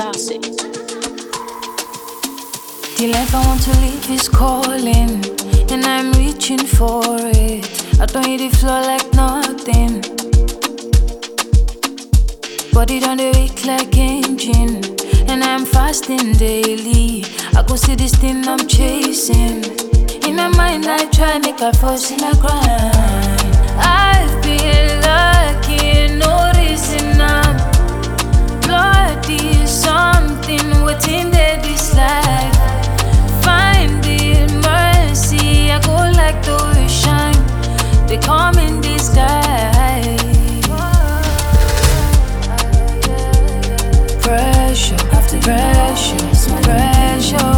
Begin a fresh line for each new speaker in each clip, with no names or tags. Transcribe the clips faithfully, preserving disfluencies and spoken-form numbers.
classics.
The life I want to live is calling, and I'm reaching for it. I don't hit the floor like nothing. Body done the weak like engine, and I'm fasting daily. I go see this thing I'm chasing. In my mind I try make a force in a grind. I've been lucky, noticing I'm bloody. Something within there this life. Finding mercy, I go like the shine. They come in disguise. Pressure after pressure, pressure.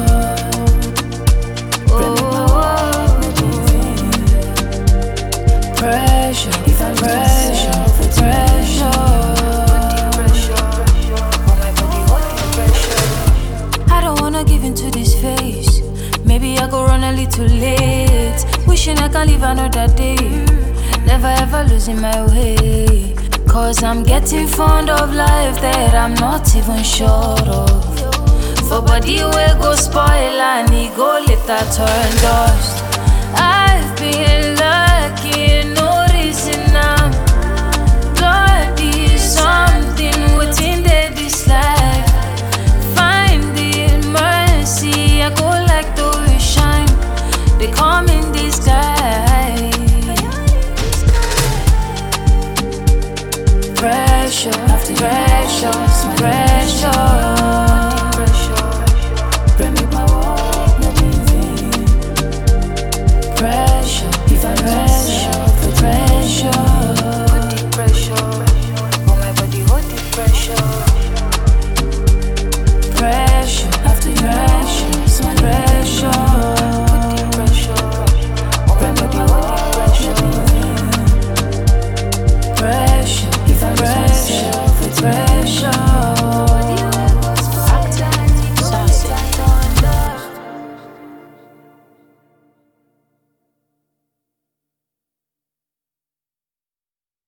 Pressure, pressure, pressure. I don't wanna give into this phase. Maybe I go run a little late. Wishing I can live another day. Never ever losing my way. Cause I'm getting fond of life that I'm not even sure of. For body will go spoil and ego later turn dust. I've been lucky, noticing I'm bloody. Something within there this life. Finding mercy, I go like the shine. They come in disguise. Pressure after pressure, pressure.